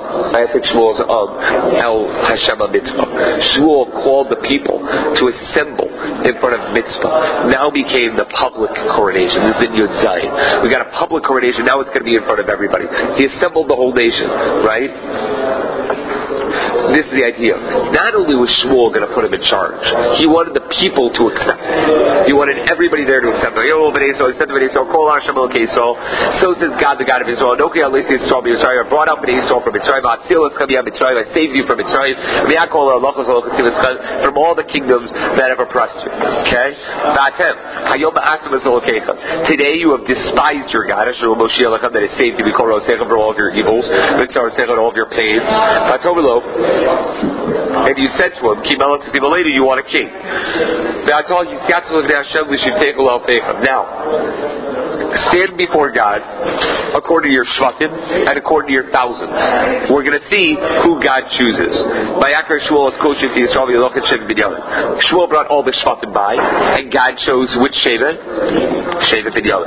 El Hashem Mitzvah. Shmuel called the people to assemble in front of Mitzvah. Now became the public coronation. This is in Yud Zayin. We got a public coronation. Now it's going to be in front of everybody. He assembled the whole nation, right? This is the idea. Not only was Shmuel going to put him in charge, he wanted the people to accept it. He wanted everybody there to accept it. So says God, the God of Israel. I brought out Bnei Yisrael from Mitzrayim. I saved you from Mitzrayim. From all the kingdoms that have oppressed you. Okay? Today you have despised your God, that has saved you from all of your evils, all of your pains. And you said to him, later you want a king. Now, stand before God according to your shvatim and according to your thousands. We're going to see who God chooses. Shmuel brought all the shvatim by, and God chose which Shevet? Shevet Binyamin.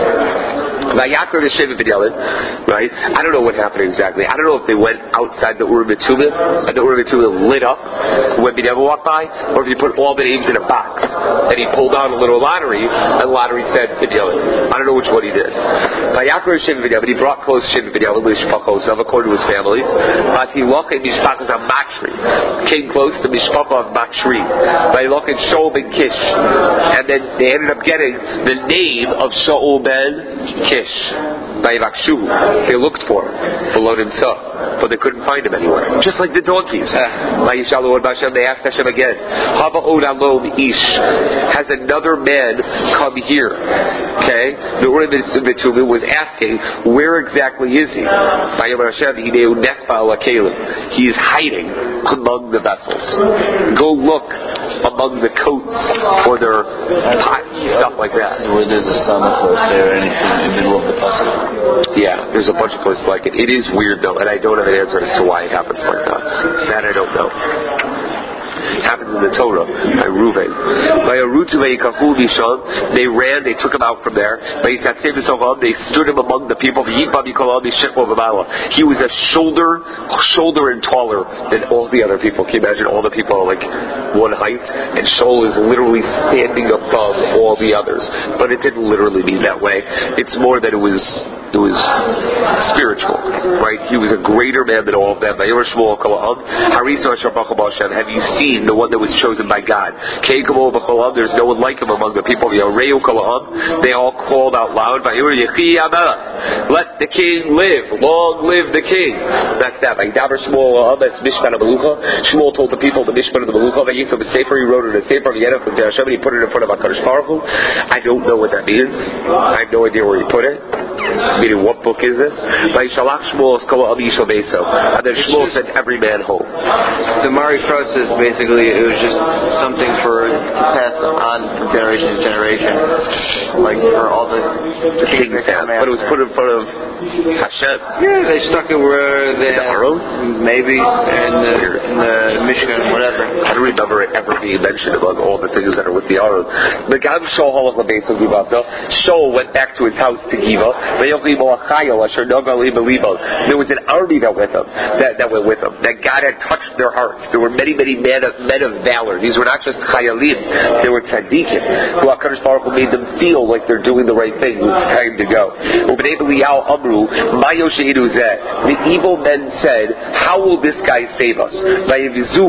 Right? I don't know what happened exactly. I don't know if they went outside the Urim Tumim and the Urim Tumim lit up when Binyamin walked by, or if he put all the names in a box and he pulled out a little lottery and the lottery said Binyamin. I don't know which one he did. He brought close Shimon Binyamin according to his family. Came close to Mishpacha of Machri. And then they ended up getting the name of Shaul ben Kish. They looked for him, but they couldn't find him anywhere. Just like the donkeys. They asked Hashem again, has another man come here? Okay? The Urim Tumim was asking, where exactly is he? He is hiding among the vessels. Go look among the coats or their pots, stuff like that. Where there's a summit right there, anything in the middle of the pasuk. Yeah, there's a bunch of places like it. It is weird though, and I don't have an answer as to why it happens like that. That I don't know. It happens in the Torah by Reuven. They ran, they took him out from there. They stood him among the people. He was a shoulder and taller than all the other people. Can you imagine all the people are like one height, and Shaul is literally standing above all the others? But it didn't literally mean that way. It's more that it was spiritual, right? He was a greater man than all of them. Have you seen the one that was chosen by God? There's no one like him among the people. They all called out loud, let the king live. Long live the king. That's that. Shmuel told the people the Mishpat of the Melucha. He wrote it in a sefer. He put it in front of HaKadosh Baruch Hu. I don't know what that means. I have no idea where he put it. Meaning, what book is this? And then Shmuel sent every man home. The Mari Cross is basically, it was just something for passed on from generation to generation, like for all the kings have. But it was put in front of Hashem. Yeah, they stuck it where they had, maybe in the Mishkan, whatever. I don't remember it ever being mentioned among all the things that are with the Aron. Shaul went back to his house to Giva. There was an army that went with him. That God had touched their hearts. There were many men of valor. These were not just chayalim; they were tzaddikim. Who HaKadosh Baruch Hu made them feel like they're doing the right thing. It's time to go. The evil men said, "How will this guy save us?" They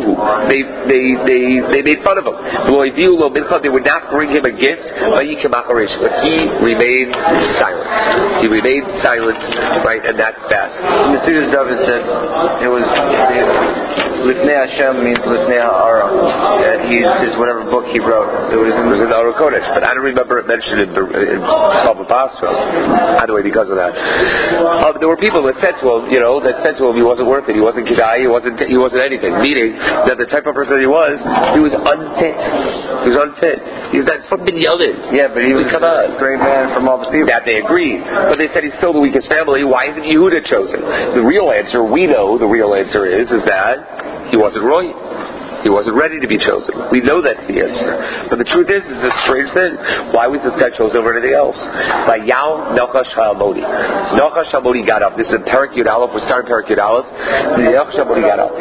made fun of him. They would not bring him a gift, but he remained silent. He remained silent, right, and that's that. The Metzudas David said it was Lifnei Hashem means Lifnei Ha'ara. He is whatever book he wrote. It was in the Aron Kodesh, but I don't remember it mentioned in Bava Basra. Anyway, because of that, there were people that said to him, he wasn't worth it. He wasn't Kedai. He wasn't anything. Meaning that the type of person he was unfit. He was unfit. He was that from Binyamin. Yeah, but he was a great man from all the people. That they agreed. But they said he's still the weakest family. Why isn't Yehuda chosen? The real answer, we know the real answer is that he wasn't right. He wasn't ready to be chosen. We know that's the answer. But the truth is a strange thing. Why was this guy chosen over anything else? By Yao Nachash Hamoni. Nachash Hamoni got up. This is in Perek Yud Aleph. We're starting Perek Yud Aleph. Nachash Hamoni got up.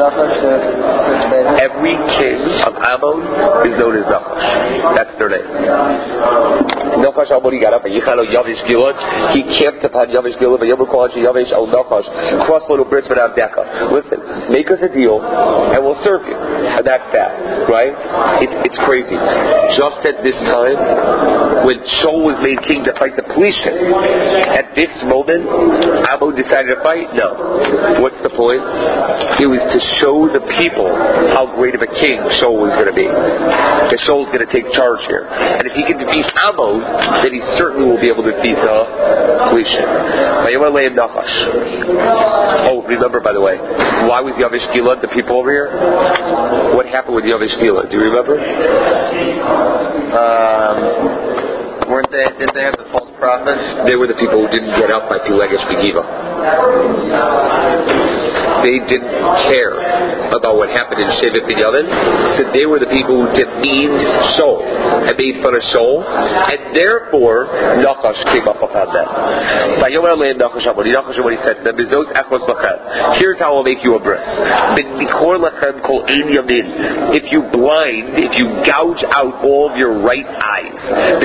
Every king of Ammon is known as Nachash. That's their name. Nachash Hamoni got up and Yichalo Yavish Gilad. He camped upon Yavish Gilad, but Yom Kolachi Yavish Al Nachash. Cross little bris with Avdeka. Listen, make us a deal and we'll serve you. And that's that, right? It's crazy. Just at this time, when Shaul was made king to fight the Pelishtim, at this moment, Ammon decided to fight? No. What's the point? It was to show the people how great of a king Shaul was going to be. That Shaul's going to take charge here. And if he can defeat Ammon, then he certainly will be able to defeat the Pelishtim. Oh, remember, by the way, why was Yavish Gilad, the people over here? What happened with Yavish Gilad? Do you remember? Didn't they have the false prophets? They were the people who didn't get up by Pilegesh Begiva. They didn't care about what happened in Shevet Binyamin, so they were the people who demeaned Shaul and made fun of Shaul, and therefore Nachash came up upon them. Nachash said to them, here's how I'll make you a bris. If you gouge out all of your right eyes,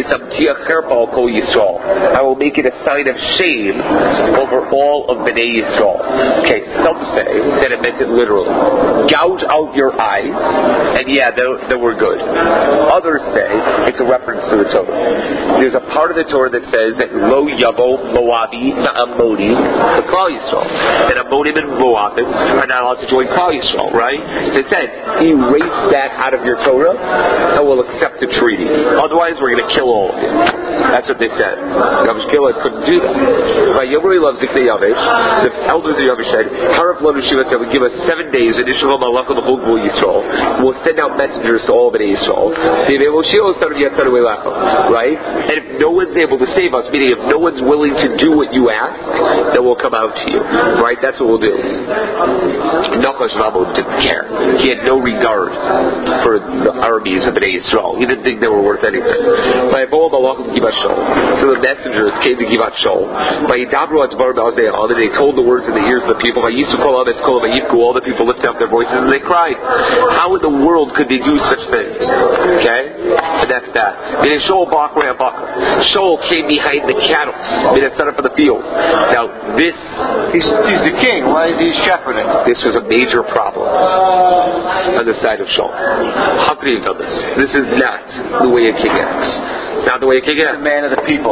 I will make it a sign of shame over all of Bnei Yisrael. Okay, some say that it meant it literally. Gouge out your eyes, and they were good. Others say it's a reference to the Torah. There's a part of the Torah that says that Lo Yavo Moabi Ammoni the Klal Yisrael. That Ammonim and Moabim are not allowed to join Klal Yisrael, right? They said, erase that out of your Torah, and we'll accept a treaty. Otherwise, we're going to kill all of you. That's what they said. Yavish Gilad couldn't do that. By Yomri loves Ziknei Yavish, the elders of Yavish said, Harif Lanu Shiva said, would give us 7 days, we'll send out messengers to all of Bnei Yisrael. The Moshe, son of right? And if no one's able to save us, meaning if no one's willing to do what you ask, then we'll come out to you, right? That's what we'll do. Nachash Ramo didn't care. He had no regard for the armies of Bnei Yisrael. He didn't think they were worth anything. So the messengers came to Givat Shol. And they told the words in the ears of the people. All the people lifted up their voices and they cried. How in the world could they do such things? Okay? And that's that. Shol came behind the cattle. Set up for the field. Now this... He's the king. Why is he shepherding? This was a major problem on the side of Shol. How could he have done this? This is not the way a king acts. It's not the way a king acts. The man of the people.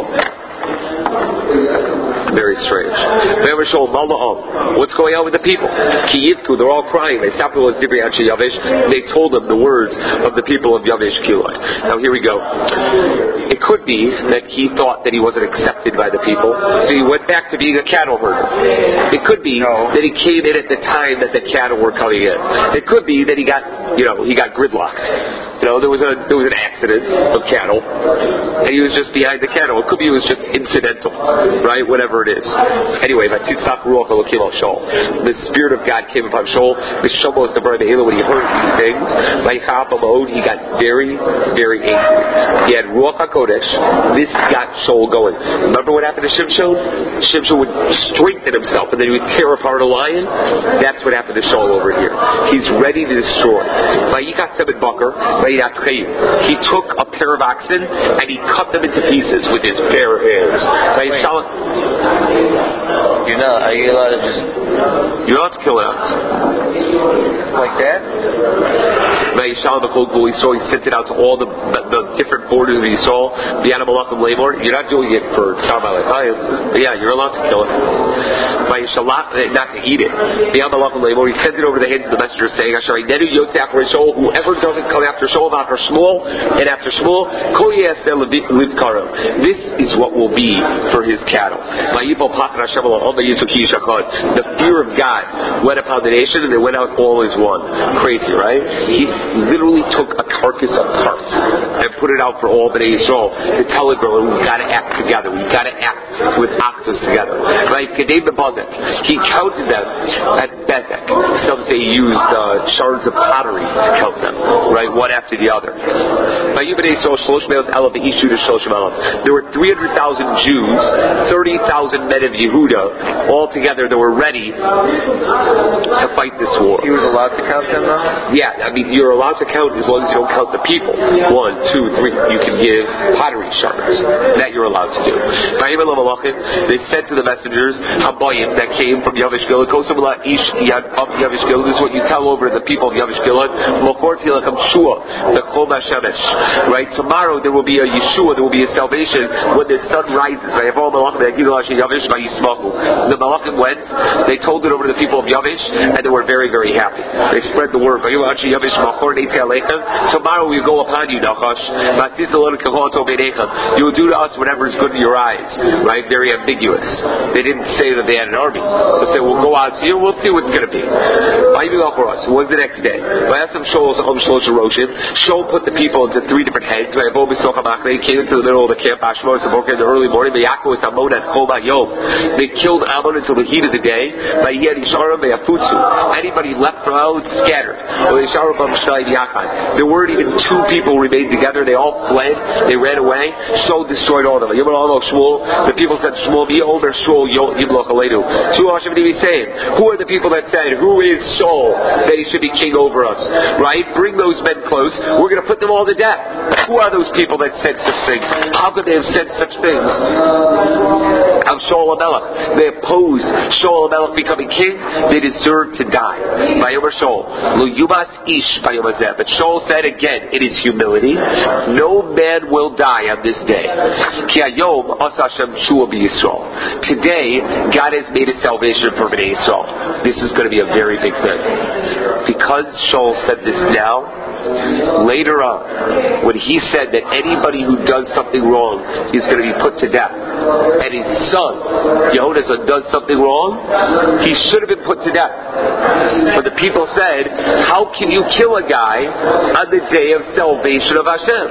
Very strange. What's going on with the people? They're all crying. They told them the words of the people of Yavesh Gilead. Now here we go. It could be that he thought that he wasn't accepted by the people, so he went back to being a cattle herder. It could be that he came in at the time that the cattle were coming in. It could be that he got gridlocked. There was an accident of cattle, and he was just behind the cattle. It could be it was just incidental, right? Whatever it is. Anyway, the Spirit of God came upon Shol. When he heard these things, he got very, very angry. He had Ruach HaKodesh. This got Shol going. Remember what happened to Shimshon? Shimshon would strengthen himself, and then he would tear apart a lion. That's what happened to Shol over here. He's ready to destroy. He took a pair of oxen and he cut them into pieces with his bare hands. Are you allowed to just... You're allowed to kill an ox. Like that? He sent it out to all the different borders of Yisrael. You're not doing it for Tzar, but yeah, you're allowed to kill it. Not to eat it. He sent it over the heads of the messenger saying, whoever doesn't come after Shol, after Shmuel, and after Shmuel, this is what will be for his cattle. The fear of God went upon the nation, and they went out all as one. Crazy, right? He literally took a carcass of carts and put it out for all Bnei Yisrael to tell it, we've got to act together. We've got to act with oxes together. Right? He counted them at Bezek. Some say he used shards of pottery to count them, right? One after the other. There were 300,000 Jews, 30,000 men of Yehuda, all together that were ready to fight this war. He was allowed to count them though? Yeah, you're allowed to count as long as you don't count the people. 1, 2, 3. You can give pottery shards. That you're allowed to do. They said to the messengers, that came from Yavesh Gilead, this is what you tell over the people of Yavesh Gilead. Right? Tomorrow there will be a Yeshua, there will be a salvation when the sun rises. The Malachim went, they told it over to the people of Yavesh, and they were very, very happy. They spread the word. Tomorrow we go upon you, Nachash. You will do to us whatever is good in your eyes. Right? Very ambiguous. They didn't say that they had an army. They said, we'll go out to you, we'll see what's going to be. For us. What was the next day? Shol put the people into 3 different heads. They came into the middle of the camp in the early morning. They killed Ammon until the heat of the day. Anybody left from out scattered. There weren't even 2 people remained together. They all fled. They ran away. Shol destroyed all of them. The people said, who are the people that said, who is Shol that he should be king over us? Right? Bring those men close. We're going to put them all to death. Who are those people that said such things? How could they have said such things? Of Shaul HaMelech. They opposed Shaul HaMelech becoming king. They deserve to die. But Shaul said again, it is humility. No man will die on this day. Shua B'Yisrael. Today, God has made a salvation for Bnei Yisrael. This is going to be a very big thing. Because Shaul said this now, later on, when he said that anybody who does something wrong is going to be put to death, and his son, Yehoshua, does something wrong, he should have been put to death. But the people said, how can you kill a guy on the day of salvation of Hashem?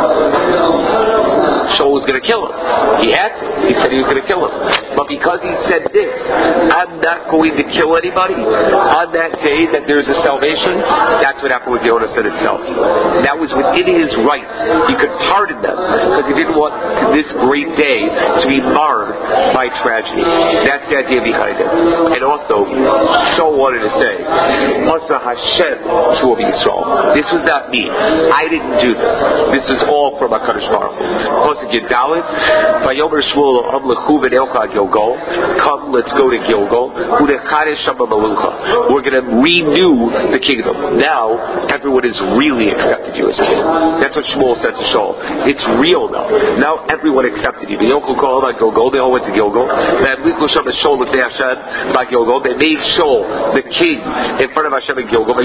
Shaul was going to kill him. He had to. He said he was going to kill him. But because he said this, I'm not going to kill anybody on that day that there's a salvation, that's what happened with Yehoshua itself. That was within his right. He could pardon them because he didn't want this great day to be marred by tragedy. That's the idea behind it. And also, Shaul wanted to say, Asa Hashem Shua B'Yisrael. This was not me. I didn't do this. This is all from HaKadosh Baruch Hu. Gedalit, Vayomer Shmuel Amlechu v'Neilcha Gilgal. Come, let's go to Gilgal. U'nechadesh Shama Maluncha. We're going to renew the kingdom. Now, everyone has really accepted you as king. That's what Shmuel said to Shaul. It's real now. Now everyone accepted you. They all went to Gilgal. They made Shaul the king in front of Hashem in Gilgal.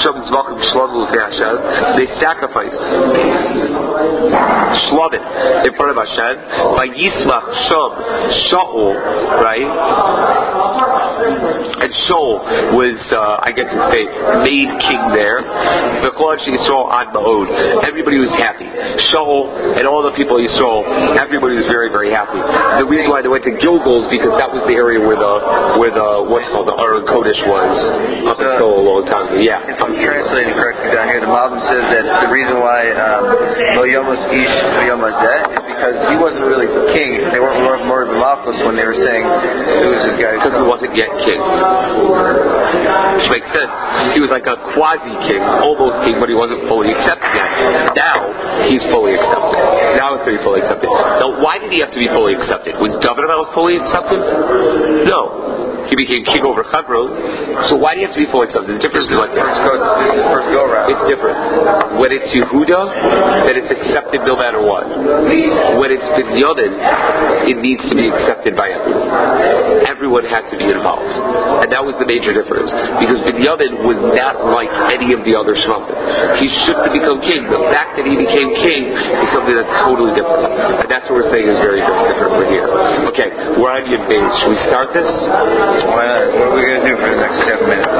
They sacrificed Shlomim in front of Hashem. By Yismach Shom Shaul, right? And Shaul was, I guess you'd say, made king there. Everybody was happy. Shaul and all the people of Yisrael, everybody was very, very happy. The reason why they went to Gilgal is because that was the area where the what's called the Aron Kodesh was up until a long time ago. Yeah. If I'm translating correctly down here, the Malbim says that the reason why Lo Yomos Ish Lo Yomos Zeh is because he wasn't really king. They weren't more of Malchus when they were saying who was this guy. Because he wasn't yet king. Which makes sense. He was like a quasi-king, almost king, but he wasn't fully accepted yet. Now, he's fully accepted. Now he's going to be fully accepted. Now, why did he have to be fully accepted? Was David fully accepted? No. He became king over Hebron. So why do you have to be fully accepted? The difference is like this. First go around. It's different. When it's Yehuda, then it's accepted no matter what. When it's Binyamin, it needs to be accepted by everyone. Everyone had to be involved. And that was the major difference. Because Binyamin was not like any of the other Shvatim. He shouldn't have become king. The fact that he became king is something that's totally different. And that's what we're saying is very, very different. We're here. Okay, we're on your base. Should we start this? Why not? What are we going to do for the next 7 minutes?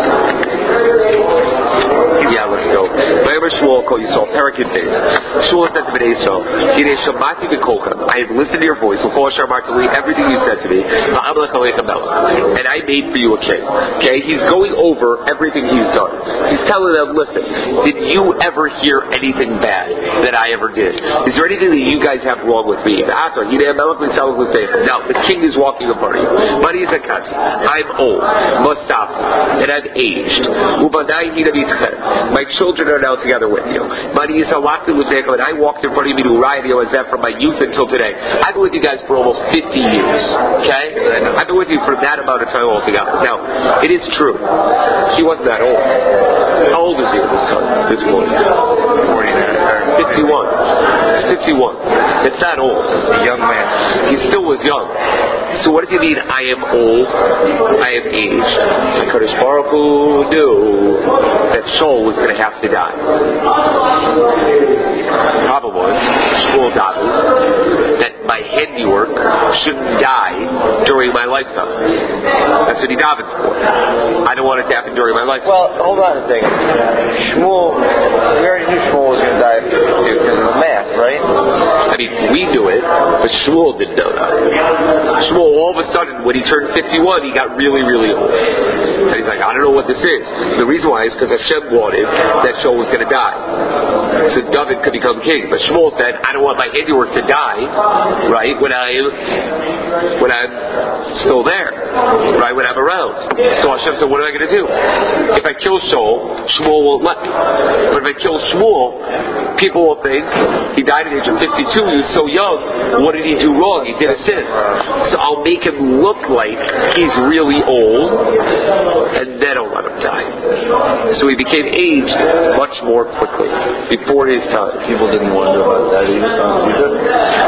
Yeah, let's go. Shmuel called Yisrael Perikin base. Shmuel said to Bnei Yisrael, I have listened to your voice, everything you said to me, and I made for you a king. Okay, he's going over everything he's done. He's telling them, listen, did you ever hear anything bad that I ever did? Is there anything that you guys have wrong with me? Now, the king is walking in front of you. I'm old, and I've aged. My children are now together with you. And I walked in front of you from my youth until today. I've been with you guys for almost 50 years. Okay? I've been with you for that amount of time altogether. Now, it is true. He wasn't that old. How old is he at this point? 51. He's 51. It's that old. A young man. He still was young. So what does he mean, I am old, I am aged? HaKadosh Baruch Hu knew that Shaul was going to have to die. The problem was, Shmuel davened that my handiwork shouldn't die during my lifetime. That's what he davened for. I don't want it to happen during my lifetime. Well, hold on a second. Shmuel, we already knew Shmuel was going to die because of the math, right? I mean, we knew it, but Shmuel didn't know that. Shmuel, all of a sudden, when he turned 51, he got really, really old. And he's like, I don't know what this is. The reason why is because Hashem wanted that Shaul was going to die. So David could become king. But Shmuel said, I don't want my handiwork to die, right, when I'm still there, right, when I'm around. So Hashem said, what am I going to do? If I kill Shaul, Shmuel won't let me. But if I kill Shmuel, people will think he died at the age of 52, he was so young, what did he do wrong? He did a sin. So I'll make him look like he's really old, and then I'll let him die. So he became aged much more quickly, before his time. People didn't wonder about that either. Well,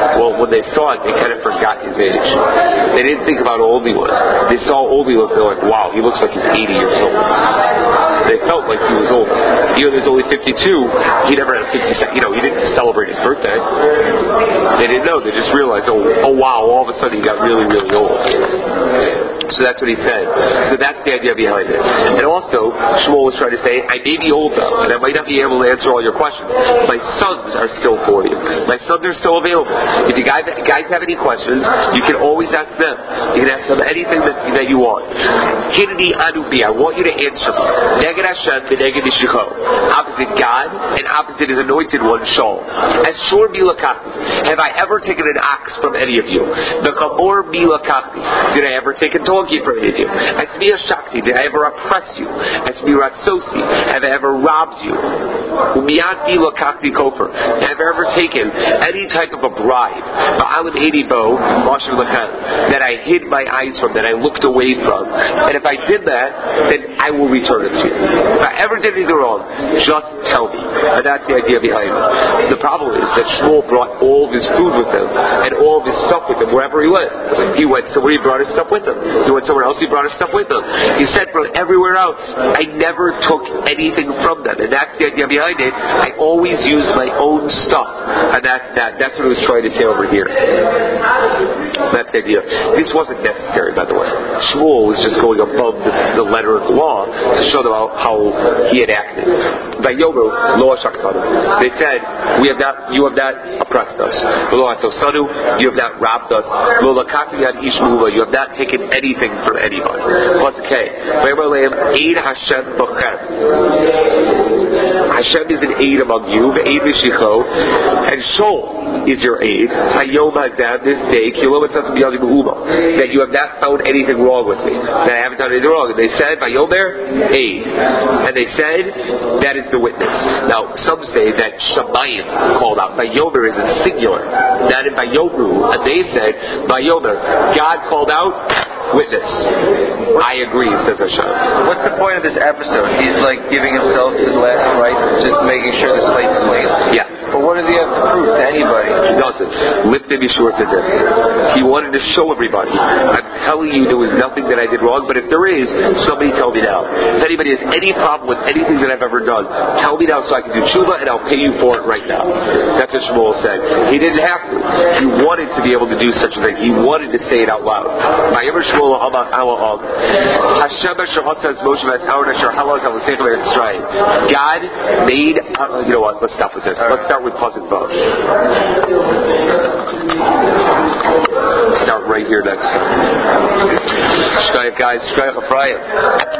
when they saw it, they kind of forgot his age. They didn't think about how old he was. They saw how old he looked, they're like, wow, he looks like he's 80 years old. They felt like he was old. Even though he's only 52, he never had a 50, he didn't celebrate his birthday. They didn't know. They just realized, oh wow, all of a sudden he got really, really old. So that's what he said. So that's the idea behind it. And also, Shmuel was trying to say, I may be old now, and I might not be able to answer all your questions. My sons are still for you. My sons are still available. If you guys have any questions, you can always ask them. You can ask them anything that you want. Hinni anubi, I want you to answer me. Neged Hashem v'neged Ishicho. Opposite God and opposite His anointed one, Shaul. As sure milakati. Have I ever taken an ox from any of you? The chamor milakati. Did I ever take a donkey from any of you? As mia shakti. Did I ever oppress you? As miratsosi. Have I ever robbed you? Umiyat milakati kofer. Have I ever taken any type of a bribe? Ba'alim edibo mashim lechem. That I hid my eyes from, that I looked away from. And if I did that, then I will return it to you. If I ever did anything wrong, just tell me. And that's the idea behind it. The problem is that Shmuel brought all of his food with him and all of his stuff with him wherever he went. He went somewhere, he brought his stuff with him. He went somewhere else, he brought his stuff with him. He said from everywhere else, I never took anything from them. And that's the idea behind it. I always used my own stuff. And that's what he was trying to say over here. That's the idea. This wasn't necessary, by the way. Shmuel was just going above the letter of the law to show them how he had acted. They said, you have not oppressed us. You have not robbed us. You have not taken anything from anybody. Plus, Hashem is an aid among you, and Shaul is your aid. This day, that you have not found anything wrong with me, that I haven't done anything wrong. And they said, Vayomer, aid. And they said, that is the witness. Now, some say that Shamayim called out. Vayomer is in singular, not in Vayomru. And they said, Vayomer, God called out, witness. I agree, says Hashem. What's the point of this episode? He's like giving himself his last rites, just making sure the slate's clean. Yeah. But what does he have to prove to anybody? He doesn't. Lifted Yeshua to him. He wanted to show everybody. I'm telling you there was nothing that I did wrong, but if there is, somebody tell me now. If anybody has any problem with anything that I've ever done, tell me now so I can do tshuva and I'll pay you for it right now. That's what Shmuel said. He didn't have to. He wanted to be able to do such a thing. He wanted to say it out loud. God made, you know what, let's stop with this. Let's start with Pasuk Vav. Start right here next. Shkayach guys, Shkayach Ephraim.